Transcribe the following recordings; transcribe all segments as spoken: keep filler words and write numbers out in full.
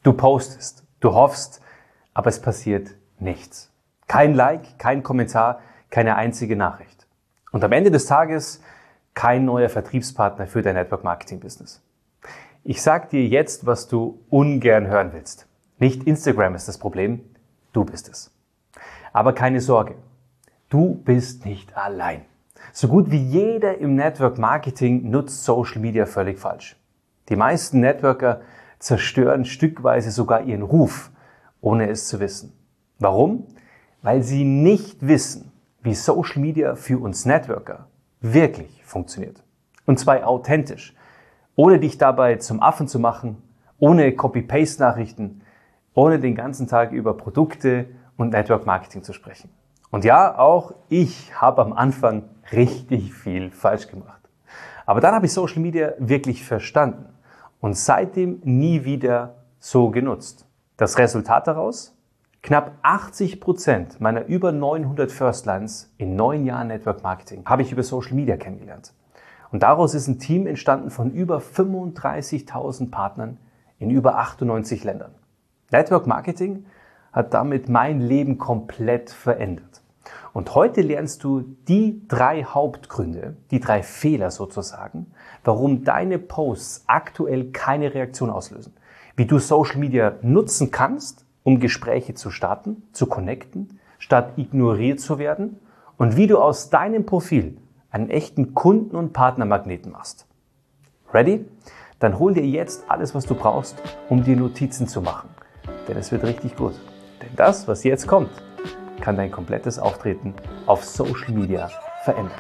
Du postest, du hoffst, aber es passiert nichts. Kein Like, kein Kommentar, keine einzige Nachricht. Und am Ende des Tages kein neuer Vertriebspartner für dein Network-Marketing-Business. Ich sag dir jetzt, was du ungern hören willst. Nicht Instagram ist das Problem, du bist es. Aber keine Sorge, du bist nicht allein. So gut wie jeder im Network Marketing nutzt Social Media völlig falsch. Die meisten Networker zerstören stückweise sogar ihren Ruf, ohne es zu wissen. Warum? Weil sie nicht wissen, wie Social Media für uns Networker wirklich funktioniert. Und zwar authentisch, ohne dich dabei zum Affen zu machen, ohne Copy-Paste-Nachrichten, ohne den ganzen Tag über Produkte und Network Marketing zu sprechen. Und ja, auch ich habe am Anfang richtig viel falsch gemacht. Aber dann habe ich Social Media wirklich verstanden und seitdem nie wieder so genutzt. Das Resultat daraus? Knapp achtzig Prozent meiner über neunhundert Firstlines in neun Jahren Network Marketing habe ich über Social Media kennengelernt. Und daraus ist ein Team entstanden von über fünfunddreißigtausend Partnern in über achtundneunzig Ländern. Network Marketing hat damit mein Leben komplett verändert. Und heute lernst du die drei Hauptgründe, die drei Fehler sozusagen, warum deine Posts aktuell keine Reaktion auslösen. Wie du Social Media nutzen kannst, um Gespräche zu starten, zu connecten, statt ignoriert zu werden. Und wie du aus deinem Profil einen echten Kunden- und Partnermagneten machst. Ready? Dann hol dir jetzt alles, was du brauchst, um dir Notizen zu machen. Denn es wird richtig gut. Denn das, was jetzt kommt, kann dein komplettes Auftreten auf Social Media verändern.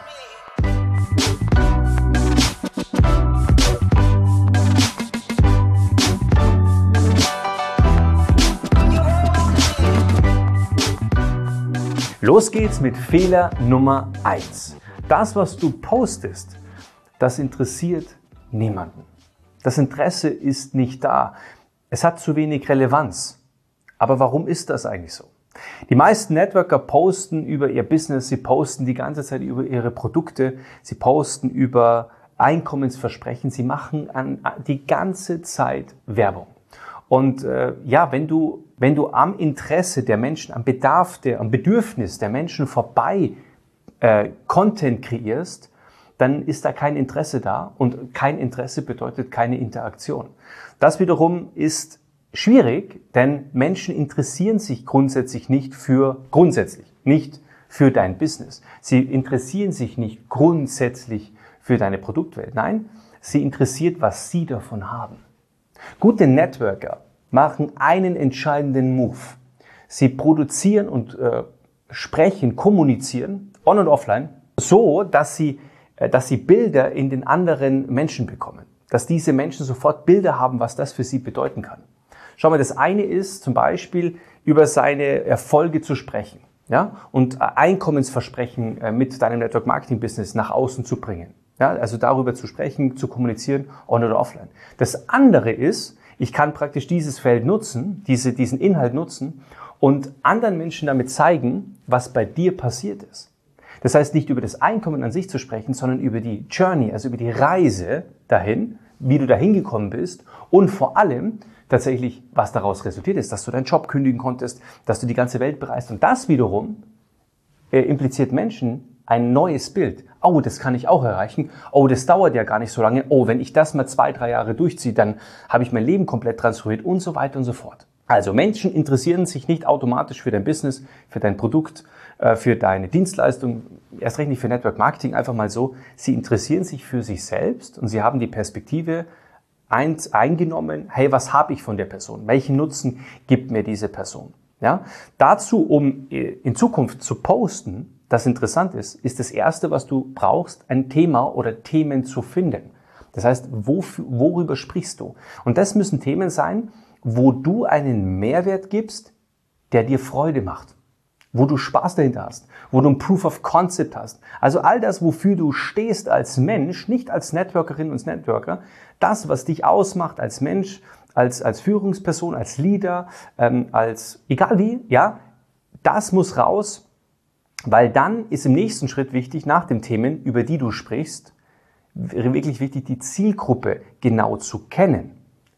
Los geht's mit Fehler Nummer eins. Das, was du postest, das interessiert niemanden. Das Interesse ist nicht da. Es hat zu wenig Relevanz. Aber warum ist das eigentlich so? Die meisten Networker posten über ihr Business, sie posten die ganze Zeit über ihre Produkte, sie posten über Einkommensversprechen, sie machen an, die ganze Zeit Werbung. Und äh, ja, wenn du, wenn du am Interesse der Menschen, am Bedarf, der, am Bedürfnis der Menschen vorbei äh, Content kreierst, dann ist da kein Interesse da und kein Interesse bedeutet keine Interaktion. Das wiederum ist schwierig, denn Menschen interessieren sich grundsätzlich nicht für, grundsätzlich nicht für dein Business. Sie interessieren sich nicht grundsätzlich für deine Produktwelt. Nein, sie interessiert, was sie davon haben. Gute Networker machen einen entscheidenden Move. Sie produzieren und äh, sprechen, kommunizieren, on und offline, so, dass sie, äh, dass sie Bilder in den anderen Menschen bekommen. Dass diese Menschen sofort Bilder haben, was das für sie bedeuten kann. Schau mal, das eine ist zum Beispiel über seine Erfolge zu sprechen, ja, und Einkommensversprechen äh, mit deinem Network Marketing Business nach außen zu bringen. Ja, also darüber zu sprechen, zu kommunizieren, on oder offline. Das andere ist, ich kann praktisch dieses Feld nutzen, diese, diesen Inhalt nutzen und anderen Menschen damit zeigen, was bei dir passiert ist. Das heißt, nicht über das Einkommen an sich zu sprechen, sondern über die Journey, also über die Reise dahin, wie du dahin gekommen bist und vor allem tatsächlich, was daraus resultiert ist, dass du deinen Job kündigen konntest, dass du die ganze Welt bereist. Und das wiederum äh, impliziert Menschen ein neues Bild. Oh, das kann ich auch erreichen. Oh, das dauert ja gar nicht so lange. Oh, wenn ich das mal zwei, drei Jahre durchziehe, dann habe ich mein Leben komplett transformiert und so weiter und so fort. Also Menschen interessieren sich nicht automatisch für dein Business, für dein Produkt, für deine Dienstleistung, erst recht nicht für Network Marketing, einfach mal so. Sie interessieren sich für sich selbst und sie haben die Perspektive eins eingenommen, hey, was habe ich von der Person? Welchen Nutzen gibt mir diese Person? Ja? Dazu, um in Zukunft zu posten, das interessant ist, ist das Erste, was du brauchst, ein Thema oder Themen zu finden. Das heißt, wofür, worüber sprichst du? Und das müssen Themen sein, wo du einen Mehrwert gibst, der dir Freude macht, wo du Spaß dahinter hast, wo du ein Proof of Concept hast. Also all das, wofür du stehst als Mensch, nicht als Networkerin und Networker, das, was dich ausmacht als Mensch, als, als Führungsperson, als Leader, ähm, als egal wie, ja, das muss raus. Weil dann ist im nächsten Schritt wichtig, nach den Themen, über die du sprichst, wirklich wichtig, die Zielgruppe genau zu kennen.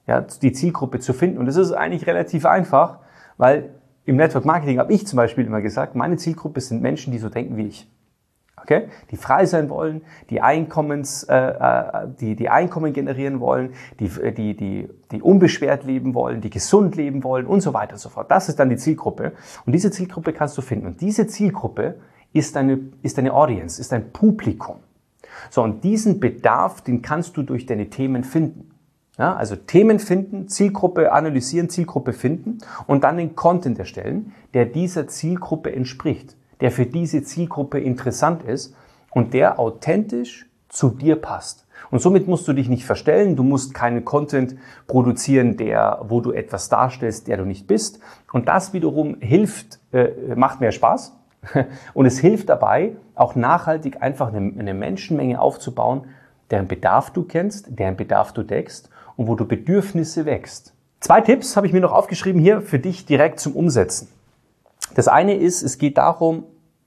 ja, die Zielgruppe zu finden. Und das ist eigentlich relativ einfach, weil im Network Marketing habe ich zum Beispiel immer gesagt, meine Zielgruppe sind Menschen, die so denken wie ich. Okay? Die frei sein wollen, die Einkommens, äh, die, die Einkommen generieren wollen, die, die, die, die unbeschwert leben wollen, die gesund leben wollen und so weiter und so fort. Das ist dann die Zielgruppe. Und diese Zielgruppe kannst du finden. Und diese Zielgruppe ist eine, ist eine Audience, ist ein Publikum. So, und diesen Bedarf, den kannst du durch deine Themen finden. Ja, also Themen finden, Zielgruppe analysieren, Zielgruppe finden und dann den Content erstellen, der dieser Zielgruppe entspricht, der für diese Zielgruppe interessant ist und der authentisch zu dir passt. Und somit musst du dich nicht verstellen, du musst keinen Content produzieren, der, wo du etwas darstellst, der du nicht bist. Und das wiederum hilft, äh, macht mehr Spaß und es hilft dabei, auch nachhaltig einfach eine, eine Menschenmenge aufzubauen, deren Bedarf du kennst, deren Bedarf du deckst und wo du Bedürfnisse wächst. Zwei Tipps habe ich mir noch aufgeschrieben hier für dich direkt zum Umsetzen. Das eine ist, es geht darum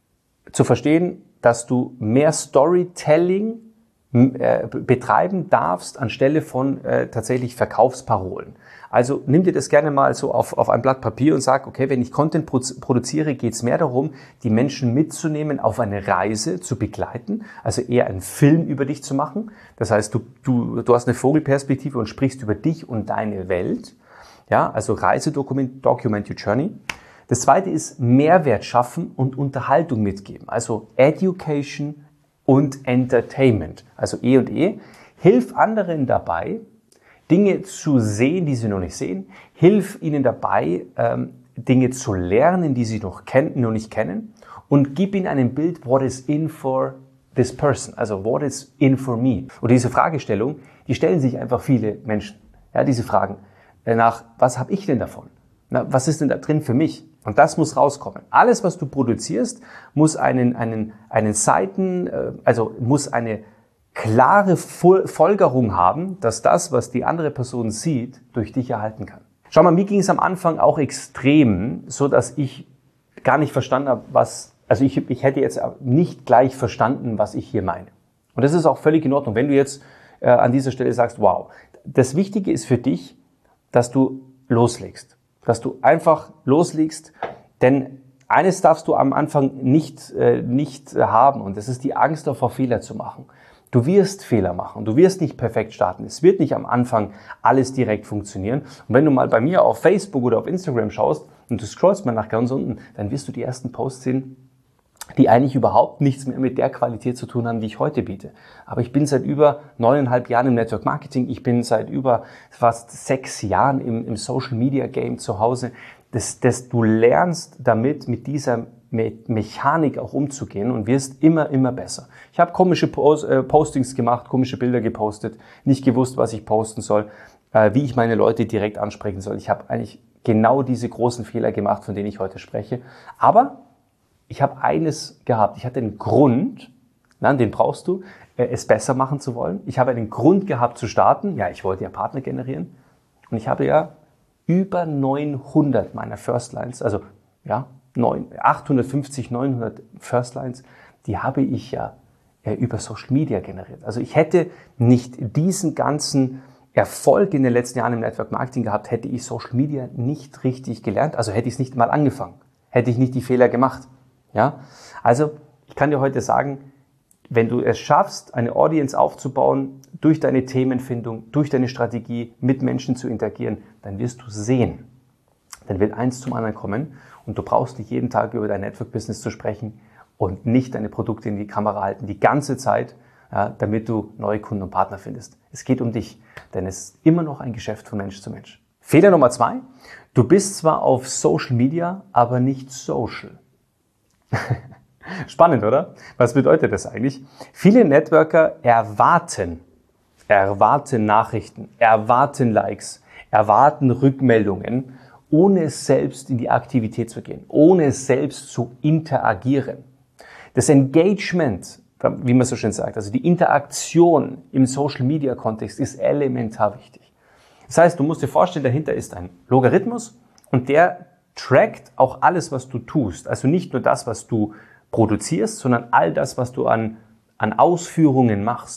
zu verstehen, dass du mehr Storytelling äh, betreiben darfst anstelle von äh, tatsächlich Verkaufsparolen. Also nimm dir das gerne mal so auf, auf ein Blatt Papier und sag, okay, wenn ich Content produziere, geht es mehr darum, die Menschen mitzunehmen, auf eine Reise zu begleiten, also eher einen Film über dich zu machen. Das heißt, du, du, du hast eine Vogelperspektive und sprichst über dich und deine Welt. Ja, also Reisedokument, Document Your Journey. Das zweite ist Mehrwert schaffen und Unterhaltung mitgeben, also Education und Entertainment, also E und E. Hilf anderen dabei, Dinge zu sehen, die sie noch nicht sehen. Hilf ihnen dabei, ähm, Dinge zu lernen, die sie noch, kennen, noch nicht kennen. Und gib ihnen ein Bild, what is in for this person, also what is in for me. Und diese Fragestellung, die stellen sich einfach viele Menschen. Ja, diese Fragen nach, was habe ich denn davon? Na, was ist denn da drin für mich? Und das muss rauskommen. Alles, was du produzierst, muss einen, einen, einen Seiten, also muss eine klare Folgerung haben, dass das, was die andere Person sieht, durch dich erhalten kann. Schau mal, mir ging es am Anfang auch extrem, so dass ich gar nicht verstanden habe, was, also ich, ich hätte jetzt nicht gleich verstanden, was ich hier meine. Und das ist auch völlig in Ordnung. Wenn du jetzt äh, an dieser Stelle sagst, wow, das Wichtige ist für dich, dass du loslegst. Dass du einfach loslegst, denn eines darfst du am Anfang nicht, äh, nicht haben und das ist die Angst davor, Fehler zu machen. Du wirst Fehler machen, du wirst nicht perfekt starten. Es wird nicht am Anfang alles direkt funktionieren. Und wenn du mal bei mir auf Facebook oder auf Instagram schaust und du scrollst mal nach ganz unten, dann wirst du die ersten Posts sehen, die eigentlich überhaupt nichts mehr mit der Qualität zu tun haben, die ich heute biete. Aber ich bin seit über neuneinhalb Jahren im Network Marketing, ich bin seit über fast sechs Jahren im, im Social Media Game zu Hause. Das, das, du lernst damit, mit dieser Mechanik auch umzugehen und wirst immer, immer besser. Ich habe komische Post, äh, Postings gemacht, komische Bilder gepostet, nicht gewusst, was ich posten soll, äh, wie ich meine Leute direkt ansprechen soll. Ich habe eigentlich genau diese großen Fehler gemacht, von denen ich heute spreche. Aber ich habe eines gehabt. Ich hatte einen Grund, na, den brauchst du, äh, es besser machen zu wollen. Ich habe einen Grund gehabt zu starten. Ja, ich wollte ja Partner generieren. Und ich habe ja über neunhundert meiner Firstlines, also ja, achthundertfünfzig, neunhundert Firstlines, die habe ich ja äh, über Social Media generiert. Also ich hätte nicht diesen ganzen Erfolg in den letzten Jahren im Network Marketing gehabt, hätte ich Social Media nicht richtig gelernt, also hätte ich es nicht mal angefangen, hätte ich nicht die Fehler gemacht. Ja, also ich kann dir heute sagen, wenn du es schaffst, eine Audience aufzubauen, durch deine Themenfindung, durch deine Strategie, mit Menschen zu interagieren, dann wirst du sehen, dann wird eins zum anderen kommen und du brauchst nicht jeden Tag über dein Network-Business zu sprechen und nicht deine Produkte in die Kamera halten, die ganze Zeit, ja, damit du neue Kunden und Partner findest. Es geht um dich, denn es ist immer noch ein Geschäft von Mensch zu Mensch. Fehler Nummer zwei, du bist zwar auf Social Media, aber nicht social. Spannend, oder? Was bedeutet das eigentlich? Viele Networker erwarten, erwarten Nachrichten, erwarten Likes, erwarten Rückmeldungen, ohne es selbst in die Aktivität zu gehen, ohne es selbst zu interagieren. Das Engagement, wie man so schön sagt, also die Interaktion im Social-Media-Kontext ist elementar wichtig. Das heißt, du musst dir vorstellen, dahinter ist ein Logarithmus und der trackt auch alles, was du tust. Also nicht nur das, was du produzierst, sondern all das, was du an, an Ausführungen machst.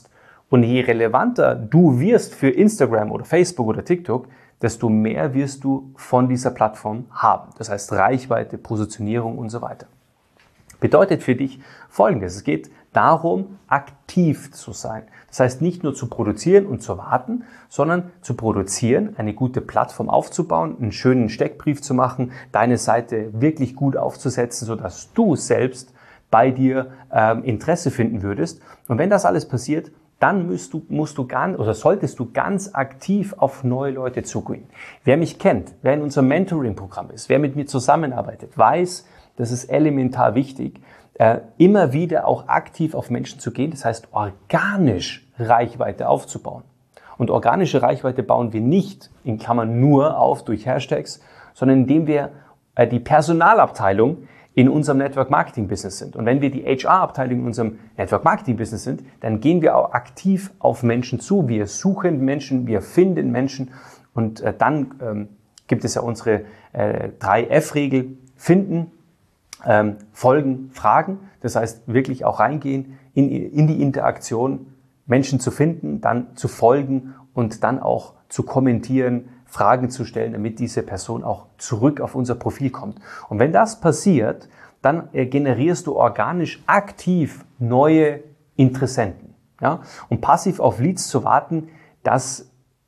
Und je relevanter du wirst für Instagram oder Facebook oder TikTok, desto mehr wirst du von dieser Plattform haben. Das heißt Reichweite, Positionierung und so weiter. Bedeutet für dich Folgendes: Es geht darum, aktiv zu sein. Das heißt nicht nur zu produzieren und zu warten, sondern zu produzieren, eine gute Plattform aufzubauen, einen schönen Steckbrief zu machen, deine Seite wirklich gut aufzusetzen, sodass du selbst bei dir ähm, Interesse finden würdest. Und wenn das alles passiert, dann musst du, musst du ganz, oder solltest du ganz aktiv auf neue Leute zugehen. Wer mich kennt, wer in unserem Mentoring-Programm ist, wer mit mir zusammenarbeitet, weiß, das ist elementar wichtig, äh, immer wieder auch aktiv auf Menschen zu gehen, das heißt organisch Reichweite aufzubauen. Und organische Reichweite bauen wir nicht in Klammern nur auf durch Hashtags, sondern indem wir äh, die Personalabteilung in unserem Network Marketing Business sind. Und wenn wir die H R-Abteilung in unserem Network Marketing Business sind, dann gehen wir auch aktiv auf Menschen zu. Wir suchen Menschen, wir finden Menschen und äh, dann ähm, gibt es ja unsere äh, drei F-Regel: Finden, ähm, Folgen, Fragen. Das heißt, wirklich auch reingehen in, in die Interaktion, Menschen zu finden, dann zu folgen und dann auch zu kommentieren, Fragen zu stellen, damit diese Person auch zurück auf unser Profil kommt. Und wenn das passiert, dann äh, generierst du organisch aktiv neue Interessenten. Ja? Und passiv auf Leads zu warten, das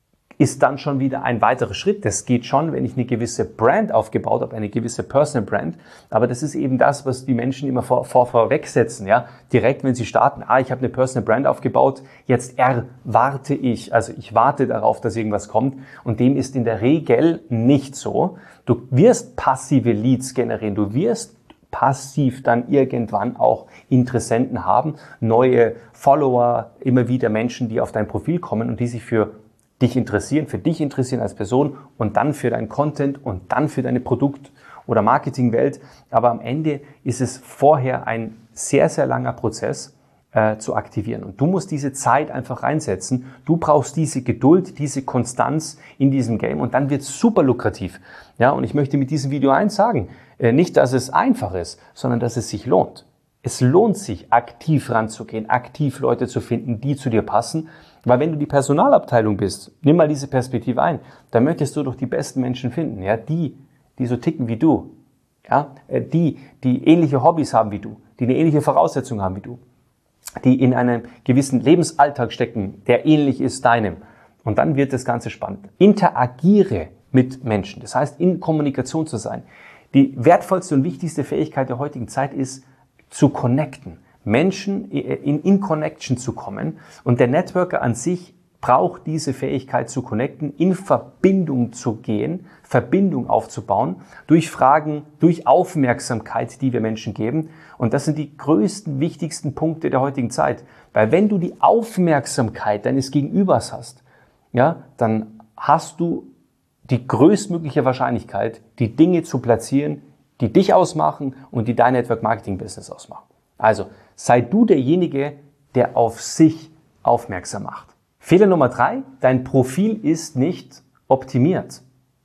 ist dann schon wieder ein weiterer Schritt. Das geht schon, wenn ich eine gewisse Brand aufgebaut habe, eine gewisse Personal Brand. Aber das ist eben das, was die Menschen immer vor, vor, vorwegsetzen. Ja? Direkt, wenn sie starten, ah, ich habe eine Personal Brand aufgebaut, jetzt erwarte ich, also ich warte darauf, dass irgendwas kommt. Und dem ist in der Regel nicht so. Du wirst passive Leads generieren, du wirst passiv dann irgendwann auch Interessenten haben, neue Follower, immer wieder Menschen, die auf dein Profil kommen und die sich für dich interessieren, für dich interessieren als Person und dann für dein Content und dann für deine Produkt- oder Marketingwelt. Aber am Ende ist es vorher ein sehr, sehr langer Prozess äh, zu aktivieren. Und du musst diese Zeit einfach reinsetzen. Du brauchst diese Geduld, diese Konstanz in diesem Game und dann wird es super lukrativ. Ja, und ich möchte mit diesem Video eins sagen, äh, nicht, dass es einfach ist, sondern dass es sich lohnt. Es lohnt sich, aktiv ranzugehen, aktiv Leute zu finden, die zu dir passen. Weil wenn du die Personalabteilung bist, nimm mal diese Perspektive ein, dann möchtest du doch die besten Menschen finden, ja, die, die so ticken wie du, ja, die, die ähnliche Hobbys haben wie du, die eine ähnliche Voraussetzung haben wie du, die in einem gewissen Lebensalltag stecken, der ähnlich ist deinem. Und dann wird das Ganze spannend. Interagiere mit Menschen, das heißt, in Kommunikation zu sein. Die wertvollste und wichtigste Fähigkeit der heutigen Zeit ist, zu connecten. Menschen in, in Connection zu kommen. Und der Networker an sich braucht diese Fähigkeit zu connecten, in Verbindung zu gehen, Verbindung aufzubauen, durch Fragen, durch Aufmerksamkeit, die wir Menschen geben. Und das sind die größten, wichtigsten Punkte der heutigen Zeit. Weil wenn du die Aufmerksamkeit deines Gegenübers hast, ja, dann hast du die größtmögliche Wahrscheinlichkeit, die Dinge zu platzieren, die dich ausmachen und die dein Network Marketing Business ausmachen. Also sei du derjenige, der auf sich aufmerksam macht. Fehler Nummer drei, dein Profil ist nicht optimiert.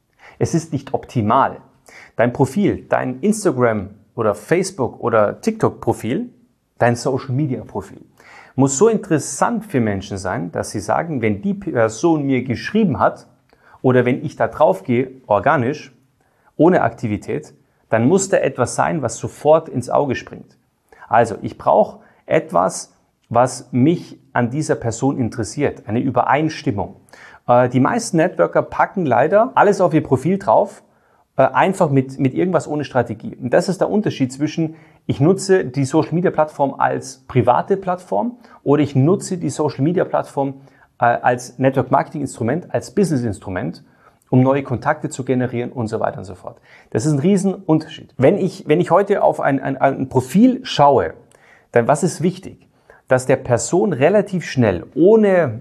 Es ist nicht optimal. Dein Profil, dein Instagram oder Facebook oder TikTok Profil, dein Social Media Profil muss so interessant für Menschen sein, dass sie sagen, wenn die Person mir geschrieben hat oder wenn ich da drauf gehe, organisch, ohne Aktivität, dann muss da etwas sein, was sofort ins Auge springt. Also, ich brauche etwas, was mich an dieser Person interessiert, eine Übereinstimmung. Äh, die meisten Networker packen leider alles auf ihr Profil drauf, äh, einfach mit, mit irgendwas ohne Strategie. Und das ist der Unterschied zwischen, ich nutze die Social Media Plattform als private Plattform oder ich nutze die Social Media Plattform äh, als Network Marketing Instrument, als Business Instrument, um neue Kontakte zu generieren und so weiter und so fort. Das ist ein Riesenunterschied. Wenn ich, wenn ich heute auf ein, ein, ein Profil schaue, dann was ist wichtig? Dass der Person relativ schnell, ohne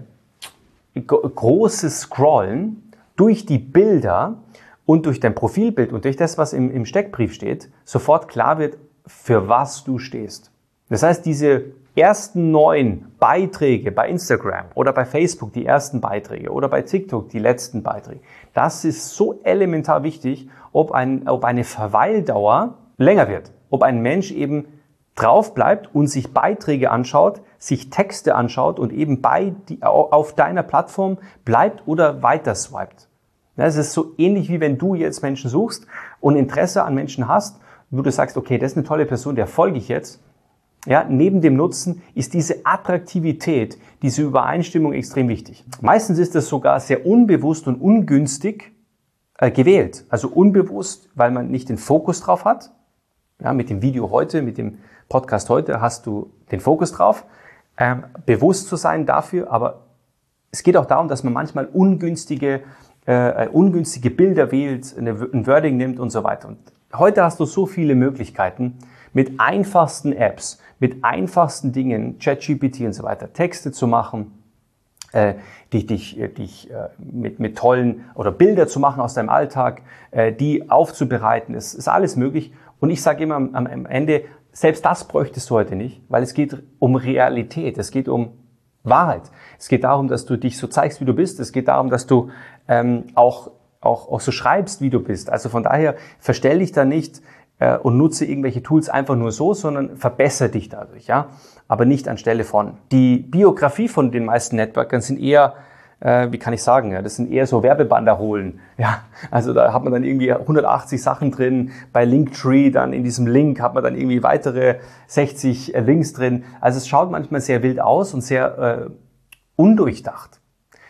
großes Scrollen, durch die Bilder und durch dein Profilbild und durch das, was im, im Steckbrief steht, sofort klar wird, für was du stehst. Das heißt, diese ersten neun Beiträge bei Instagram oder bei Facebook, die ersten Beiträge oder bei TikTok, die letzten Beiträge, das ist so elementar wichtig, ob, ein, ob eine Verweildauer länger wird, ob ein Mensch eben drauf bleibt und sich Beiträge anschaut, sich Texte anschaut und eben bei die, auf deiner Plattform bleibt oder weiter swiped. Es ist so ähnlich wie wenn du jetzt Menschen suchst und Interesse an Menschen hast, wo du sagst, okay, das ist eine tolle Person, der folge ich jetzt. Ja, neben dem Nutzen ist diese Attraktivität, diese Übereinstimmung extrem wichtig. Meistens ist das sogar sehr unbewusst und ungünstig äh, gewählt. Also unbewusst, weil man nicht den Fokus drauf hat. Ja, mit dem Video heute, mit dem Podcast heute hast du den Fokus drauf, ähm, bewusst zu sein dafür. Aber es geht auch darum, dass man manchmal ungünstige, äh, ungünstige Bilder wählt, eine, ein Wording nimmt und so weiter. Und heute hast du so viele Möglichkeiten, mit einfachsten Apps, mit einfachsten Dingen, ChatGPT und so weiter, Texte zu machen, äh, dich, dich, dich äh, mit, mit tollen oder Bilder zu machen aus deinem Alltag, äh, die aufzubereiten. Es ist alles möglich. Und ich sage immer am, am Ende, selbst das bräuchtest du heute nicht, weil es geht um Realität, es geht um Wahrheit. Es geht darum, dass du dich so zeigst, wie du bist. Es geht darum, dass du ähm, auch, auch, auch so schreibst, wie du bist. Also von daher verstell dich da nicht und nutze irgendwelche Tools einfach nur so, sondern verbessere dich dadurch, ja, aber nicht anstelle von. Die Biografie von den meisten Networkern sind eher, äh, wie kann ich sagen, ja, das sind eher so Werbebanderholen, ja, also da hat man dann irgendwie hundertachtzig Sachen drin, bei Linktree dann in diesem Link hat man dann irgendwie weitere sechzig Links drin, also es schaut manchmal sehr wild aus und sehr äh, undurchdacht.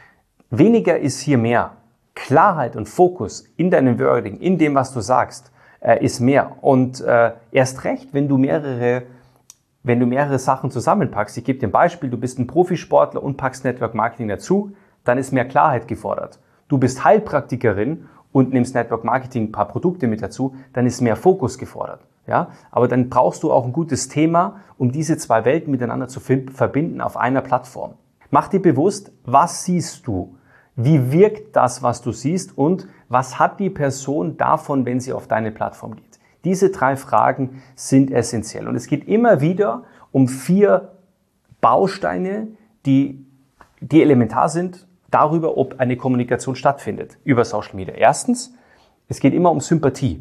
Weniger ist hier mehr. Klarheit und Fokus in deinem Wording, in dem, was du sagst, ist mehr. Und äh, erst recht, wenn du mehrere, wenn du mehrere Sachen zusammenpackst. Ich gebe dir ein Beispiel, du bist ein Profisportler und packst Network Marketing dazu, dann ist mehr Klarheit gefordert. Du bist Heilpraktikerin und nimmst Network Marketing ein paar Produkte mit dazu, dann ist mehr Fokus gefordert. Ja? Aber dann brauchst du auch ein gutes Thema, um diese zwei Welten miteinander zu verbinden auf einer Plattform. Mach dir bewusst, was siehst du? Wie wirkt das, was du siehst und was hat die Person davon, wenn sie auf deine Plattform geht? Diese drei Fragen sind essentiell. Und es geht immer wieder um vier Bausteine, die, die elementar sind darüber, ob eine Kommunikation stattfindet über Social Media. Erstens, es geht immer um Sympathie.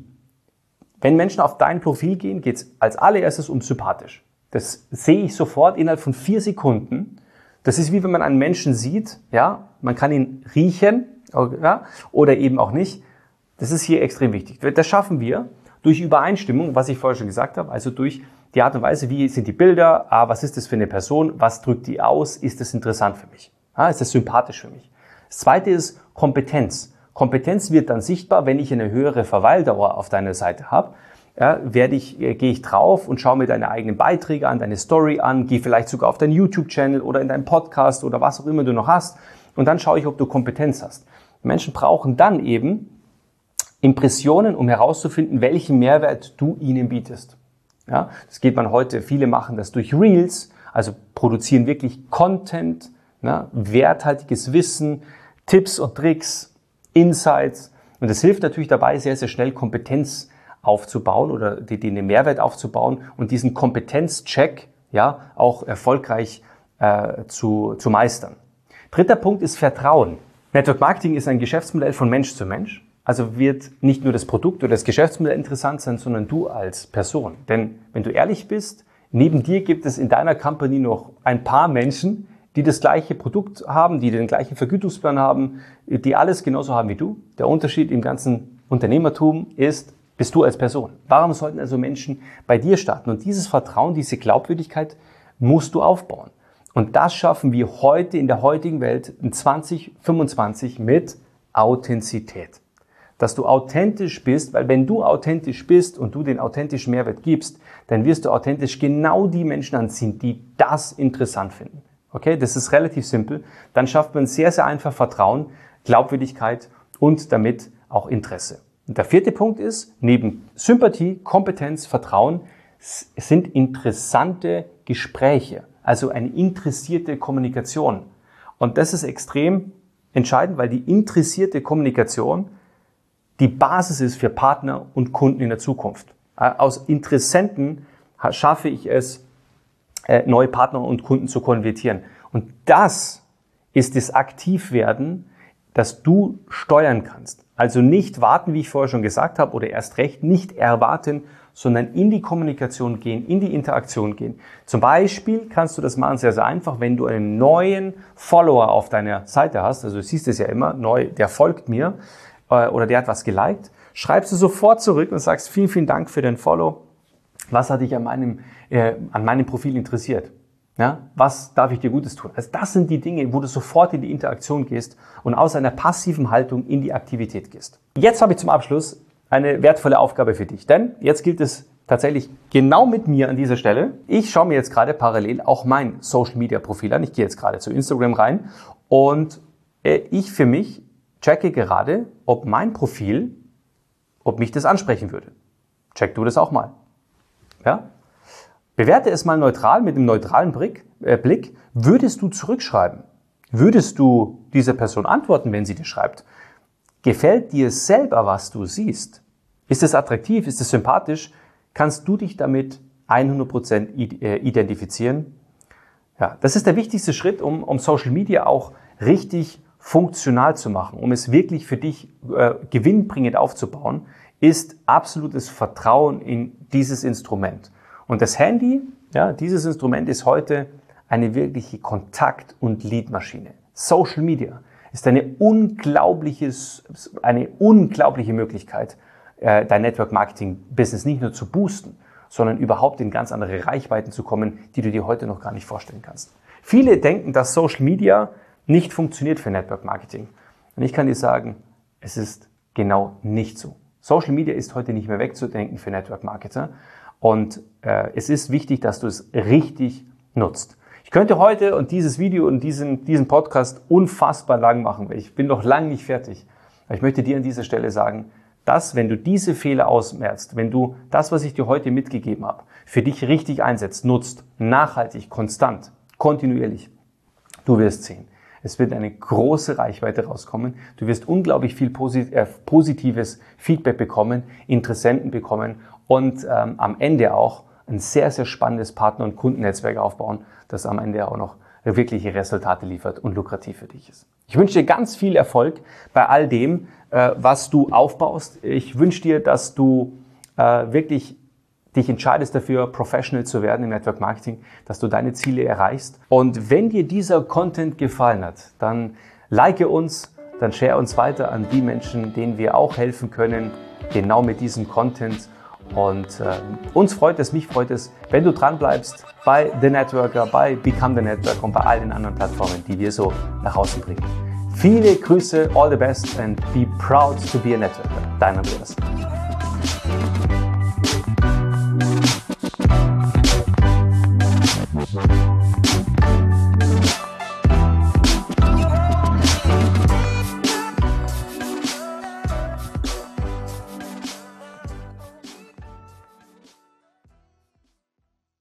Wenn Menschen auf dein Profil gehen, geht es als allererstes um sympathisch. Das sehe ich sofort innerhalb von vier Sekunden. Das ist wie wenn man einen Menschen sieht, ja, man kann ihn riechen, ja, oder eben auch nicht. Das ist hier extrem wichtig. Das schaffen wir durch Übereinstimmung, was ich vorher schon gesagt habe, also durch die Art und Weise, wie sind die Bilder, ah, was ist das für eine Person, was drückt die aus, ist das interessant für mich, ah, ist das sympathisch für mich. Das zweite ist Kompetenz. Kompetenz wird dann sichtbar, wenn ich eine höhere Verweildauer auf deiner Seite habe. Ja, werde ich, äh, gehe ich drauf und schaue mir deine eigenen Beiträge an, deine Story an, gehe vielleicht sogar auf deinen YouTube-Channel oder in deinen Podcast oder was auch immer du noch hast und dann schaue ich, ob du Kompetenz hast. Menschen brauchen dann eben Impressionen, um herauszufinden, welchen Mehrwert du ihnen bietest. Ja, das geht man heute, viele machen das durch Reels, also produzieren wirklich Content, ja, werthaltiges Wissen, Tipps und Tricks, Insights und das hilft natürlich dabei, sehr, sehr schnell Kompetenz aufzubauen oder den Mehrwert aufzubauen und diesen Kompetenzcheck ja auch erfolgreich äh, zu, zu meistern. Dritter Punkt ist Vertrauen. Network Marketing ist ein Geschäftsmodell von Mensch zu Mensch. Also wird nicht nur das Produkt oder das Geschäftsmodell interessant sein, sondern du als Person. Denn wenn du ehrlich bist, neben dir gibt es in deiner Company noch ein paar Menschen, die das gleiche Produkt haben, die den gleichen Vergütungsplan haben, die alles genauso haben wie du. Der Unterschied im ganzen Unternehmertum ist, bist du als Person. Warum sollten also Menschen bei dir starten? Und dieses Vertrauen, diese Glaubwürdigkeit musst du aufbauen. Und das schaffen wir heute in der heutigen Welt in zwanzig fünfundzwanzig mit Authentizität. Dass du authentisch bist, weil wenn du authentisch bist und du den authentischen Mehrwert gibst, dann wirst du authentisch genau die Menschen anziehen, die das interessant finden. Okay, das ist relativ simpel. Dann schafft man sehr, sehr einfach Vertrauen, Glaubwürdigkeit und damit auch Interesse. Und der vierte Punkt ist, neben Sympathie, Kompetenz, Vertrauen, sind interessante Gespräche, also eine interessierte Kommunikation. Und das ist extrem entscheidend, weil die interessierte Kommunikation die Basis ist für Partner und Kunden in der Zukunft. Aus Interessenten schaffe ich es, neue Partner und Kunden zu konvertieren. Und das ist das Aktivwerden, das du steuern kannst. Also nicht warten, wie ich vorher schon gesagt habe, oder erst recht nicht erwarten, sondern in die Kommunikation gehen, in die Interaktion gehen. Zum Beispiel kannst du das machen sehr, sehr einfach, wenn du einen neuen Follower auf deiner Seite hast, also du siehst es ja immer, neu, der folgt mir äh, oder der hat was geliked, schreibst du sofort zurück und sagst, vielen, vielen Dank für den Follow. Was hat dich an meinem, äh, an meinem Profil interessiert? Ja, was darf ich dir Gutes tun? Also das sind die Dinge, wo du sofort in die Interaktion gehst und aus einer passiven Haltung in die Aktivität gehst. Jetzt habe ich zum Abschluss eine wertvolle Aufgabe für dich, denn jetzt gilt es tatsächlich genau mit mir an dieser Stelle. Ich schaue mir jetzt gerade parallel auch mein Social-Media-Profil an. Ich gehe jetzt gerade zu Instagram rein und ich für mich checke gerade, ob mein Profil, ob mich das ansprechen würde. Check du das auch mal. Ja? Bewerte es mal neutral mit einem neutralen Blick, äh, Blick. Würdest du zurückschreiben? Würdest du dieser Person antworten, wenn sie dir schreibt? Gefällt dir selber, was du siehst? Ist es attraktiv? Ist es sympathisch? Kannst du dich damit hundert Prozent identifizieren? Ja, das ist der wichtigste Schritt, um, um Social Media auch richtig funktional zu machen, um es wirklich für dich äh, gewinnbringend aufzubauen, ist absolutes Vertrauen in dieses Instrument. Und das Handy, ja, dieses Instrument ist heute eine wirkliche Kontakt- und Leadmaschine. Social Media ist eine unglaubliches, eine unglaubliche Möglichkeit, äh, dein Network Marketing Business nicht nur zu boosten, sondern überhaupt in ganz andere Reichweiten zu kommen, die du dir heute noch gar nicht vorstellen kannst. Viele denken, dass Social Media nicht funktioniert für Network Marketing. Und ich kann dir sagen, es ist genau nicht so. Social Media ist heute nicht mehr wegzudenken für Network Marketer. Und äh, es ist wichtig, dass du es richtig nutzt. Ich könnte heute und dieses Video und diesen, diesen Podcast unfassbar lang machen, weil ich bin noch lange nicht fertig. Aber ich möchte dir an dieser Stelle sagen, dass wenn du diese Fehler ausmerzt, wenn du das, was ich dir heute mitgegeben habe, für dich richtig einsetzt, nutzt, nachhaltig, konstant, kontinuierlich, du wirst sehen. Es wird eine große Reichweite rauskommen. Du wirst unglaublich viel posit- äh, positives Feedback bekommen, Interessenten bekommen und ähm, am Ende auch ein sehr, sehr spannendes Partner- und Kundennetzwerk aufbauen, das am Ende auch noch wirkliche Resultate liefert und lukrativ für dich ist. Ich wünsche dir ganz viel Erfolg bei all dem, äh, was du aufbaust. Ich wünsche dir, dass du äh, wirklich dich entscheidest dafür, professional zu werden im Network Marketing, dass du deine Ziele erreichst. Und wenn dir dieser Content gefallen hat, dann like uns, dann share uns weiter an die Menschen, denen wir auch helfen können, genau mit diesem Content. Und äh, uns freut es, mich freut es, wenn du dran bleibst bei The Networker, bei Become the Network und bei all den anderen Plattformen, die wir so nach außen bringen. Viele Grüße, all the best and be proud to be a Networker. Dein Andreas. We'll be right back.